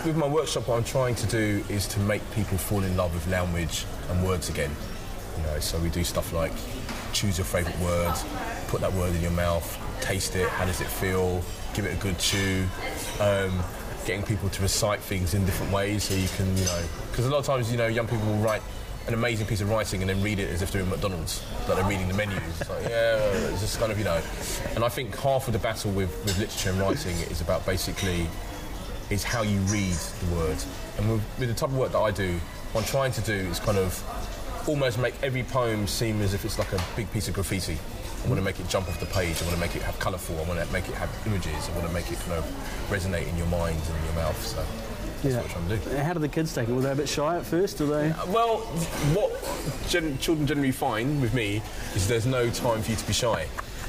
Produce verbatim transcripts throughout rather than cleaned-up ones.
with my workshop, what I'm trying to do is to make people fall in love with language and words again. You know, so we do stuff like choose your favourite word, put that word in your mouth, taste it, how does it feel, give it a good chew, um, getting people to recite things in different ways so you can, you know, because a lot of times, you know, young people will write an amazing piece of writing and then read it as if they're in McDonald's, like they're reading the menus. It's like, yeah, it's just kind of, you know. And I think half of the battle with, with literature and writing is about basically, is how you read the word. And with, with the type of work that I do, what I'm trying to do is kind of almost make every poem seem as if it's like a big piece of graffiti. I want to make it jump off the page, I want to make it have colourful, I want to make it have images, I want to make it kind of resonate in your mind and in your mouth, so that's yeah. what I'm trying to do. How did the kids take it? Were they a bit shy at first, or they? Uh, well, what gen- children generally find with me is there's no time for you to be shy.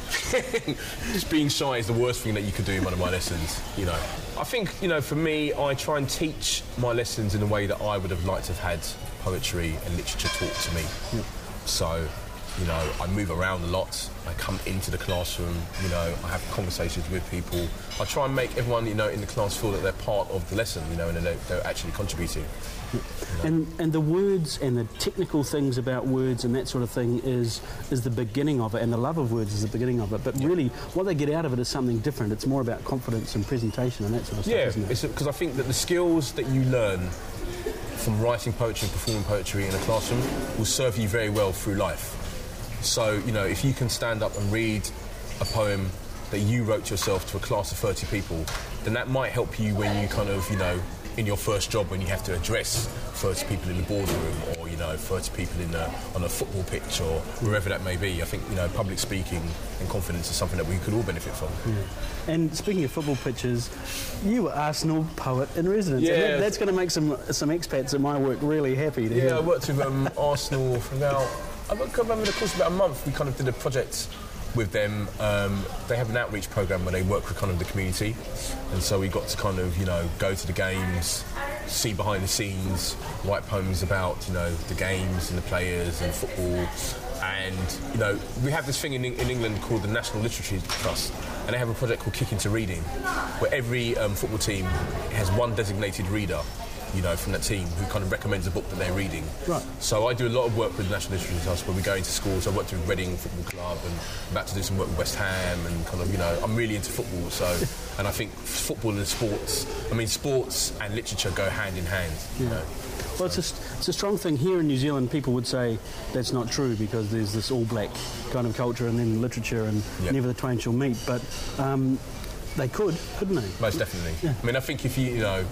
Just being shy is the worst thing that you could do in one of my lessons, you know. I think, you know, for me, I try and teach my lessons in a way that I would have liked to have had poetry and literature taught to me. Yeah. So, you know, I move around a lot. I come into the classroom, you know, I have conversations with people. I try and make everyone, you know, in the class feel that they're part of the lesson, you know, and they're, they're actually contributing. You know? And and the words and the technical things about words and that sort of thing is is the beginning of it, and the love of words is the beginning of it. But yeah. really, what they get out of it is something different. It's more about confidence and presentation and that sort of stuff, yeah, isn't it? Yeah, because I think that the skills that you learn from writing poetry and performing poetry in a classroom will serve you very well through life. So, you know, if you can stand up and read a poem that you wrote yourself to a class of thirty people, then that might help you when you kind of, you know, in your first job when you have to address thirty people in the boardroom, or, you know, thirty people in a, on a football pitch, or wherever that may be. I think, you know, public speaking and confidence is something that we could all benefit from. Yeah. And speaking of football pitches, you were Arsenal poet in residence. Yeah. And that, that's going to make some some expats at my work really happy to yeah, hear. Yeah, I worked with um, Arsenal for about, I remember the course of about a month. We kind of did a project with them. Um, they have an outreach program where they work with kind of the community, and so we got to kind of, you know, go to the games, see behind the scenes, write poems about, you know, the games and the players and football. And, you know, we have this thing in, in England called the National Literacy Trust, and they have a project called Kick Into Reading, where every um, football team has one designated reader, you know, from that team who kind of recommends a book that they're reading. Right. So I do a lot of work with the National Literacy Trust where we go into schools. I worked with Reading Football Club and I'm about to do some work with West Ham, and kind of, you know, I'm really into football. So, and I think football and sports, I mean, sports and literature go hand in hand, you yeah. know. Well, it's a, it's a strong thing. Here in New Zealand, people would say that's not true because there's this all-black kind of culture and then literature and yep. never the twain shall meet. But um, they could, couldn't they? Most definitely. Yeah. I mean, I think if you, you know,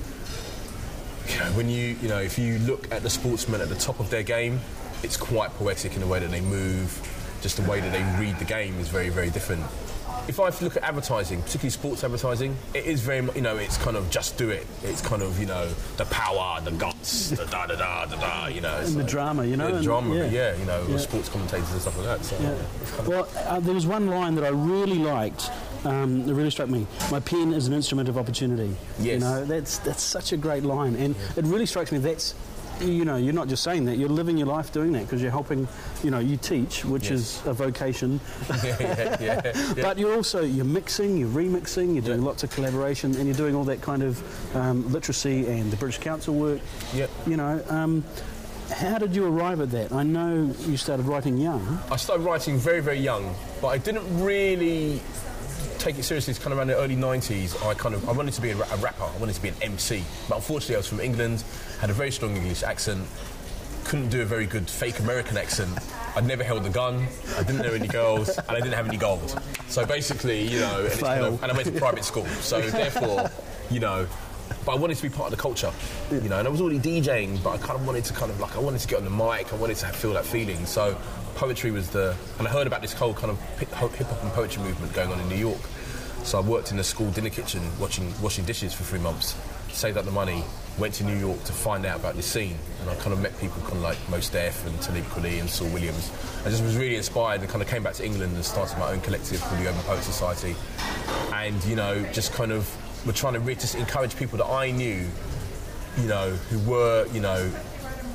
you know, when you, you know, if you look at the sportsmen at the top of their game, it's quite poetic in the way that they move. Just the way that they read the game is very, very different. If I look at advertising, particularly sports advertising, it is very, you know, it's kind of just do it. It's kind of, you know, the power, the guts, the da da da da da, you know. And the like, drama, you know. Yeah, the and, drama, yeah. yeah, you know, yeah. sports commentators and stuff like that. So, yeah. yeah. Well, uh, there was one line that I really liked. Um, it really struck me. My pen is an instrument of opportunity. Yes. You know, that's that's such a great line, and yeah. it really strikes me. That's, you know, you're not just saying that, you're living your life doing that, because you're helping, you know, you teach, which yes. is a vocation. yeah, yeah, yeah, yeah. But you're also, you're mixing, you're remixing, you're doing yeah. lots of collaboration, and you're doing all that kind of um, literacy and the British Council work. Yeah. You know, um, how did you arrive at that? I know you started writing young. I started writing very, very young, but I didn't really take it seriously. It's kind of around the early nineties. I kind of I wanted to be a, a rapper. I wanted to be an M C. But unfortunately, I was from England, had a very strong English accent, couldn't do a very good fake American accent. I'd never held a gun. I didn't know any girls, and I didn't have any gold. So basically, you know, and, it's kind of, and I went to private school. So therefore, you know. But I wanted to be part of the culture, you know, and I was already DJing, but I kind of wanted to kind of like, I wanted to get on the mic, I wanted to feel that feeling. So poetry was the, and I heard about this whole kind of hip-hop and poetry movement going on in New York. So I worked in a school dinner kitchen watching, washing dishes for three months, saved up the money, went to New York to find out about this scene, and I kind of met people kind of like Mos Def and Talib Kweli and Saul Williams. I just was really inspired and kind of came back to England and started my own collective called the Urban Poet Society. And, you know, just kind of we're trying to really just encourage people that I knew, you know, who were, you know,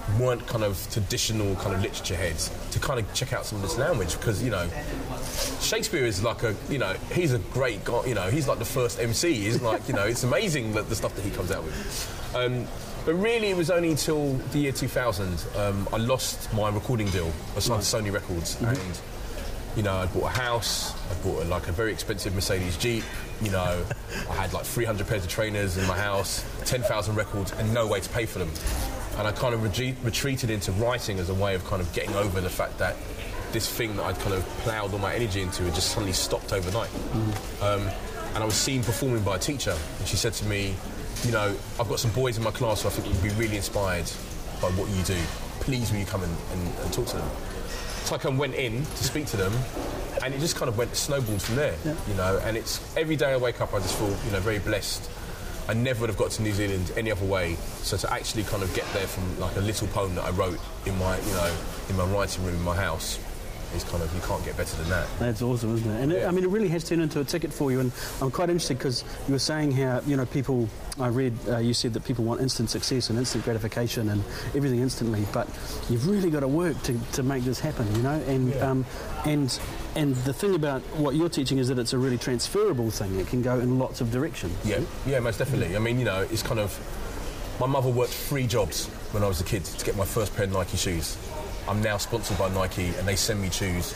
weren't kind of traditional kind of literature heads to kind of check out some of this language, because, you know, Shakespeare is like a, you know, he's a great guy, you know, he's like the first M C. He's like, you know, it's amazing that the stuff that he comes out with. Um, but really, it was only until the year two thousand um, I lost my recording deal. I signed to Sony Records, mm-hmm. and, you know, I bought a house, I bought a, like a very expensive Mercedes Jeep, you know, I had like three hundred pairs of trainers in my house, ten thousand records, and no way to pay for them. And I kind of re- retreated into writing as a way of kind of getting over the fact that this thing that I'd kind of ploughed all my energy into had just suddenly stopped overnight. Mm. Um, and I was seen performing by a teacher, and she said to me, you know, I've got some boys in my class who I think would be really inspired by what you do. Please will you come and, and, and talk to them? So I kind of went in to speak to them, and it just kind of went snowballed from there, yeah. you know, and it's every day I wake up I just feel, you know, very blessed. I never would have got to New Zealand any other way. So to actually kind of get there from like a little poem that I wrote in my, you know, in my writing room in my house is kind of, you can't get better than that. That's awesome, isn't it? And yeah. it, I mean, it really has turned into a ticket for you. And I'm quite interested because you were saying how, you know, people, I read, uh, you said that people want instant success and instant gratification and everything instantly, but you've really got to work to, to make this happen, you know? And, yeah. um, and, and the thing about what you're teaching is that it's a really transferable thing. It can go in lots of directions. Yeah, yeah, most definitely. I mean, you know, it's kind of, my mother worked three jobs when I was a kid to get my first pair of Nike shoes. I'm now sponsored by Nike, and they send me shoes.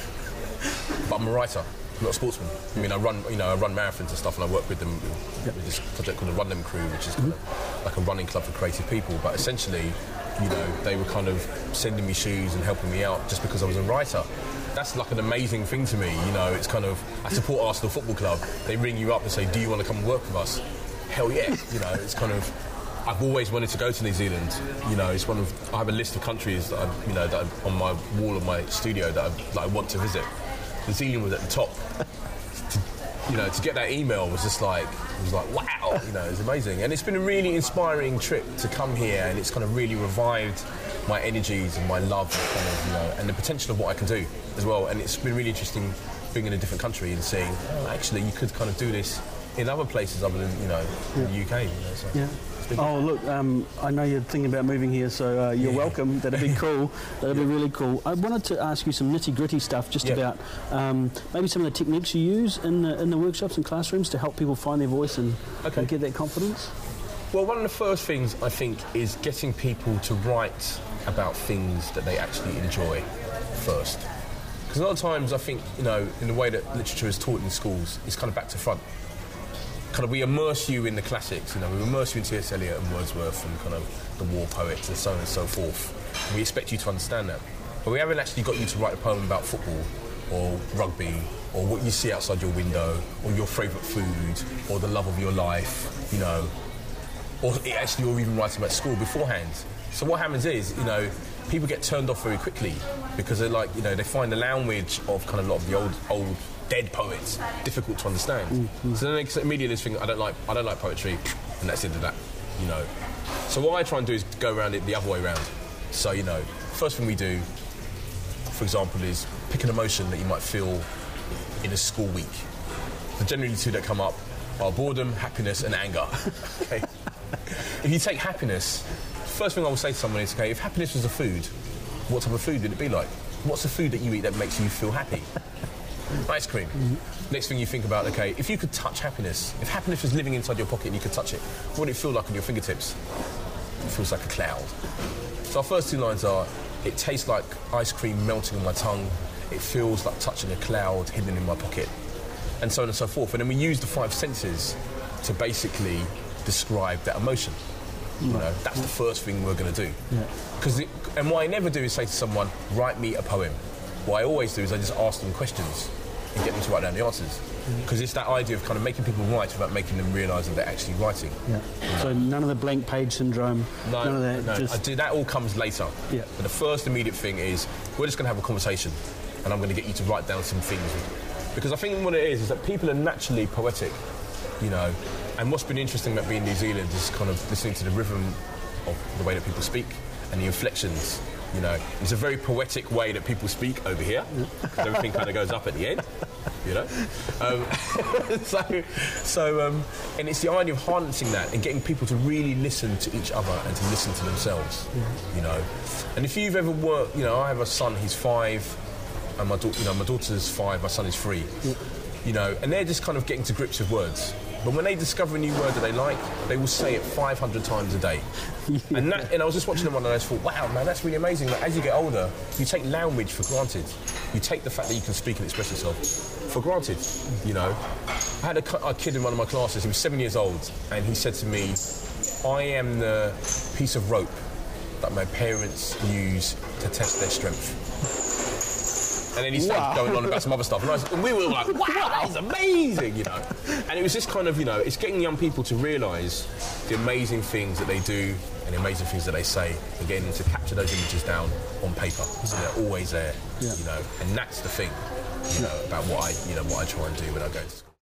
But I'm a writer, I'm not a sportsman. I mean, I run, you know, I run marathons and stuff, and I work with them with, yep. with this project called the Run Them Crew, which is kind mm-hmm. of like a running club for creative people. But essentially, you know, they were kind of sending me shoes and helping me out just because I was a writer. That's like an amazing thing to me, you know. It's kind of, I support Arsenal Football Club. They ring you up and say, "Do you want to come and work with us?" Hell yeah, you know. It's kind of. I've always wanted to go to New Zealand. You know, it's one of. I have a list of countries that I, you know, that I, on my wall of my studio that I, that I want to visit. New Zealand was at the top. To, you know, to get that email was just like, it was like, wow. You know, it was amazing, and it's been a really inspiring trip to come here, and it's kind of really revived my energies and my love, kind of, you know, and the potential of what I can do as well. And it's been really interesting being in a different country and seeing, oh, actually, you could kind of do this in other places other than, you know, yeah. the U K. You know, so. Yeah. Oh, look, um, I know you're thinking about moving here, so uh, you're yeah. welcome. That'd be cool. That'd yeah. be really cool. I wanted to ask you some nitty-gritty stuff just yeah. about um, maybe some of the techniques you use in the, in the workshops and classrooms to help people find their voice and, okay. and get that confidence. Well, one of the first things, I think, is getting people to write about things that they actually enjoy first. Because a lot of times, I think, you know, in the way that literature is taught in schools, it's kind of back to front. Kind of, we immerse you in the classics, you know, we immerse you in T S Eliot and Wordsworth and kind of the war poets and so on and so forth. And we expect you to understand that. But we haven't actually got you to write a poem about football or rugby or what you see outside your window or your favourite food or the love of your life, you know, or actually or even writing about school beforehand. So what happens is, you know, people get turned off very quickly because they're like, you know, they find the language of kind of a lot of the old, old dead poets difficult to understand. Mm-hmm. So then they immediately think, I don't like, I don't like poetry, and that's the end of that, you know. So what I try and do is go around it the other way around. So, you know, first thing we do, for example, is pick an emotion that you might feel in a school week. The generally two that come up are boredom, happiness, and anger. Okay. If you take happiness, first thing I will say to someone is, okay, if happiness was a food, what type of food would it be like? What's the food that you eat that makes you feel happy? Ice cream. Mm-hmm. Next thing you think about, okay, if you could touch happiness, if happiness was living inside your pocket and you could touch it, what would it feel like on your fingertips? It feels like a cloud. So our first two lines are, it tastes like ice cream melting on my tongue, it feels like touching a cloud hidden in my pocket, and so on and so forth. And then we use the five senses to basically describe that emotion. You know, that's the first thing we're going to do. Because yeah. And what I never do is say to someone, write me a poem. What I always do is I just ask them questions and get them to write down the answers. Because mm-hmm. it's that idea of kind of making people write without making them realise that they're actually writing. Yeah. You know? So none of the blank page syndrome, no, none of that. No, just... I do, that all comes later. Yeah. But the first immediate thing is, we're just going to have a conversation and I'm going to get you to write down some things. Because I think what it is, is that people are naturally poetic, you know. And what's been interesting about being in New Zealand is kind of listening to the rhythm of the way that people speak and the inflections. You know, it's a very poetic way that people speak over here. Everything kind of goes up at the end, you know. Um, so, so, um, and it's the idea of harnessing that and getting people to really listen to each other and to listen to themselves, yeah. you know. And if you've ever worked, you know, I have a son. He's five, and my daughter, you know, my daughter's five. My son is three. Yeah. You know, and they're just kind of getting to grips with words. But when they discover a new word that they like, they will say it five hundred times a day. Yeah. And that, and I was just watching them one and I just thought, wow, man, that's really amazing. Like, as you get older, you take language for granted. You take the fact that you can speak and express yourself for granted, you know. I had a, a kid in one of my classes, he was seven years old, and he said to me, I am the piece of rope that my parents use to test their strength. And then he started wow. going on about some other stuff. And, I was, and we were like, wow, that is amazing, you know. And it was this kind of, you know, it's getting young people to realise the amazing things that they do and the amazing things that they say, and getting them to capture those images down on paper. So they're always there, yeah. you know. And that's the thing, you know, about what I, you know, what I try and do when I go to school.